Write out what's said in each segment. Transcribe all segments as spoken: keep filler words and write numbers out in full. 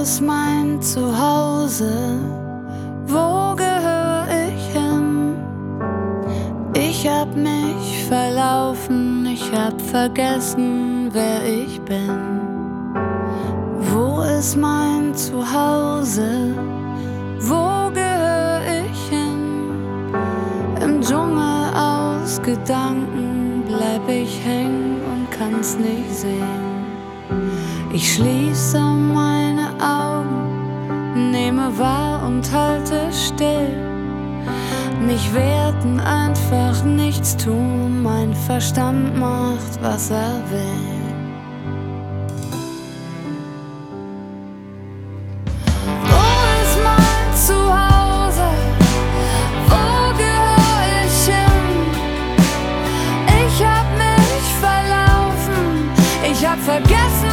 ist mein Zuhause? Wo gehöre ich hin? Ich hab mich verlaufen, ich hab vergessen, wer ich bin. Wo ist mein Zuhause? Wo gehöre ich hin? Im Dschungel aus Gedanken bleib ich hängen und kann's nicht sehen. Ich schließe meine Augen, nehme wahr und halte still. Nicht werten, einfach nichts tun, mein Verstand macht, was er will. Wo ist mein Zuhause? Wo gehöre ich hin? Ich hab mich verlaufen, ich hab vergessen,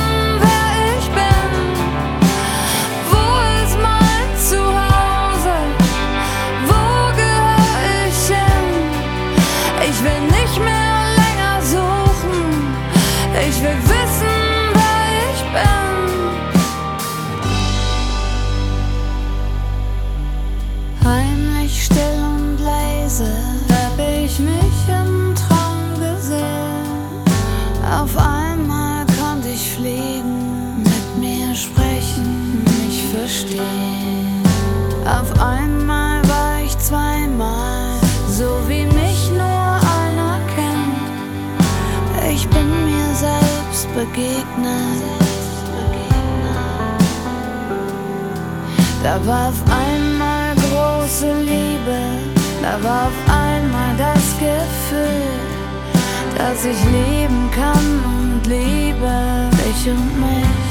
ich will nicht mehr länger suchen, ich will wissen, wer ich bin. Heimlich, still und leise hab ich mich im Traum gesehen. Auf einmal konnte ich fliegen, mit mir sprechen, mich verstehen. Auf einmal war ich zweimal so wie mich nur einer kennt. Ich bin mir selbst begegnet. Da war auf einmal große Liebe, da war auf einmal das Gefühl, dass ich lieben kann und liebe, ich und mich.